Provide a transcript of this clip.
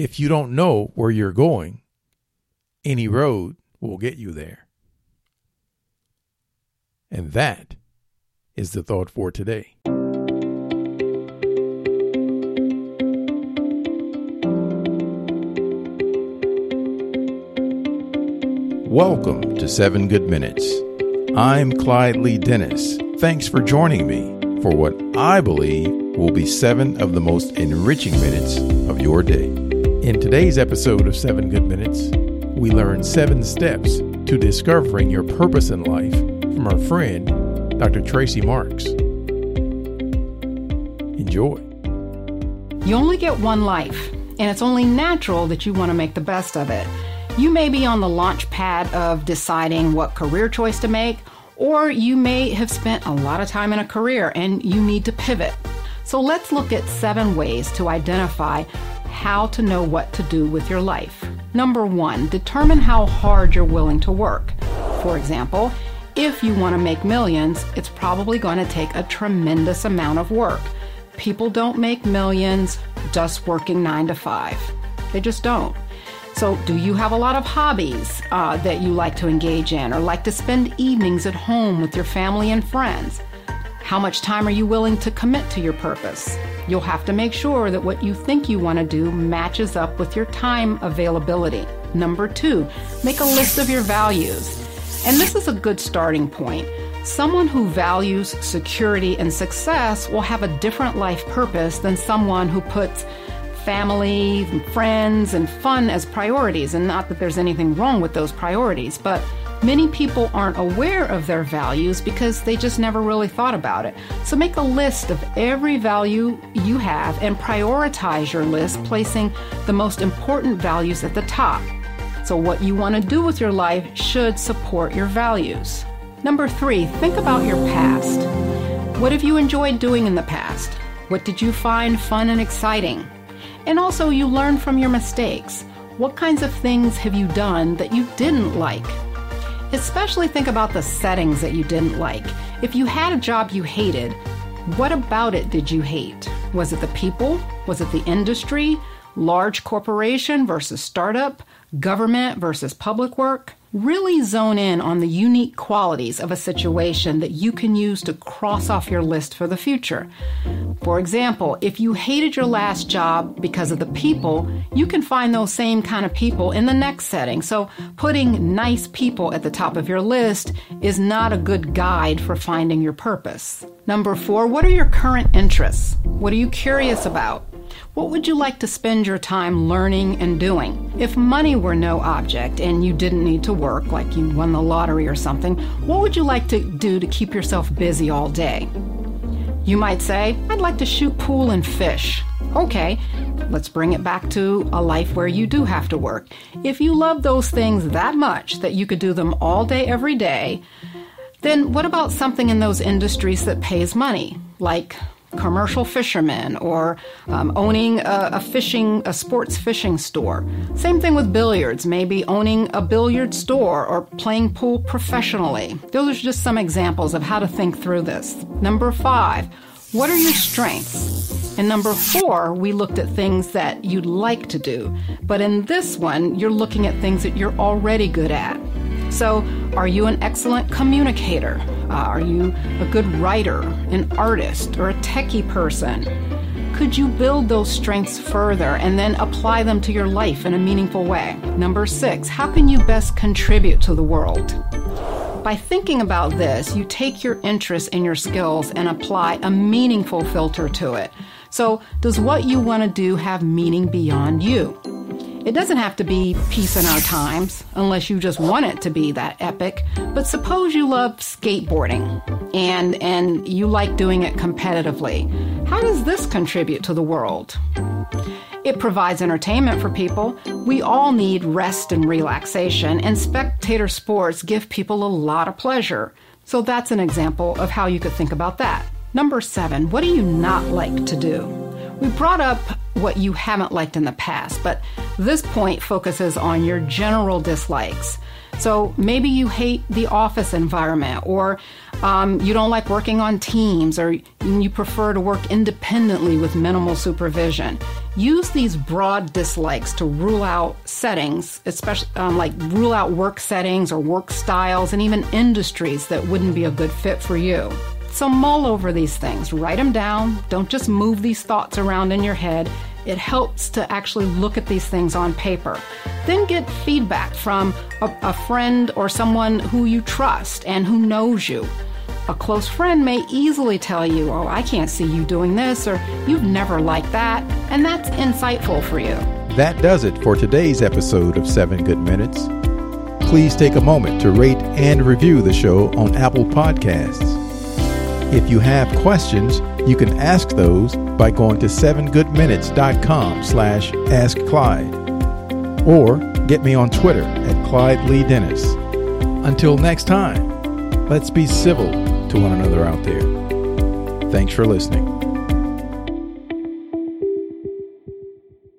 if you don't know where you're going, any road will get you there. And that is the thought for today. Welcome to 7 Good Minutes. I'm Clyde Lee Dennis. Thanks for joining me for what I believe will be 7 of the most enriching minutes of your day. In today's episode of 7 Good Minutes, we learn 7 steps to discovering your purpose in life from our friend, Dr. Tracy Marks. Enjoy. You only get one life, and it's only natural that you want to make the best of it. You may be on the launch pad of deciding what career choice to make, or you may have spent a lot of time in a career and you need to pivot. So let's look at 7 ways to identify how to know what to do with your life. Number 1, determine how hard you're willing to work. For example, if you want to make millions, it's probably going to take a tremendous amount of work. People don't make millions just working 9 to 5. They just don't. So do you have a lot of hobbies that you like to engage in or like to spend evenings at home with your family and friends? How much time are you willing to commit to your purpose? You'll have to make sure that what you think you want to do matches up with your time availability. Number 2, make a list of your values. And this is a good starting point. Someone who values security and success will have a different life purpose than someone who puts family, friends, and fun as priorities. And not that there's anything wrong with those priorities, but many people aren't aware of their values because they just never really thought about it. So make a list of every value you have and prioritize your list, placing the most important values at the top. So what you want to do with your life should support your values. Number 3, think about your past. What have you enjoyed doing in the past? What did you find fun and exciting? And also, you learn from your mistakes. What kinds of things have you done that you didn't like? Especially think about the settings that you didn't like. If you had a job you hated, what about it did you hate? Was it the people? Was it the industry? Large corporation versus startup? Government versus public work? Really zone in on the unique qualities of a situation that you can use to cross off your list for the future. For example, if you hated your last job because of the people, you can find those same kind of people in the next setting. So putting nice people at the top of your list is not a good guide for finding your purpose. Number 4, what are your current interests? What are you curious about? What would you like to spend your time learning and doing? If money were no object and you didn't need to work, like you won the lottery or something, what would you like to do to keep yourself busy all day? You might say, I'd like to shoot pool and fish. Okay, let's bring it back to a life where you do have to work. If you love those things that much that you could do them all day, every day, then what about something in those industries that pays money, like commercial fishermen or owning a sports fishing store? Same thing with billiards, maybe owning a billiard store or playing pool professionally. Those are just some examples of how to think through this. Number 5, what are your strengths? And number 4, we looked at things that you'd like to do. But in this one, you're looking at things that you're already good at. So, are you an excellent communicator? Are you a good writer, an artist, or a techie person? Could you build those strengths further and then apply them to your life in a meaningful way? Number 6, how can you best contribute to the world? By thinking about this, you take your interests and your skills and apply a meaningful filter to it. So, does what you want to do have meaning beyond you? It doesn't have to be peace in our times, unless you just want it to be that epic. But suppose you love skateboarding and you like doing it competitively. How does this contribute to the world? It provides entertainment for people. We all need rest and relaxation, and spectator sports give people a lot of pleasure. So that's an example of how you could think about that. Number 7, what do you not like to do? We brought up what you haven't liked in the past, but this point focuses on your general dislikes. So maybe you hate the office environment, or you don't like working on teams, or you prefer to work independently with minimal supervision. use these broad dislikes to rule out settings, especially like rule out work settings or work styles and even industries that wouldn't be a good fit for you. So mull over these things, write them down. Don't just move these thoughts around in your head. It helps to actually look at these things on paper. Then get feedback from a friend or someone who you trust and who knows you. A close friend may easily tell you, oh, I can't see you doing this, or you've never liked that, and that's insightful for you. That does it for today's episode of 7 Good Minutes. Please take a moment to rate and review the show on Apple Podcasts. If you have questions, you can ask those by going to 7goodminutes.com/askclyde or get me on Twitter at Clyde Lee Dennis. Until next time, let's be civil to one another out there. Thanks for listening.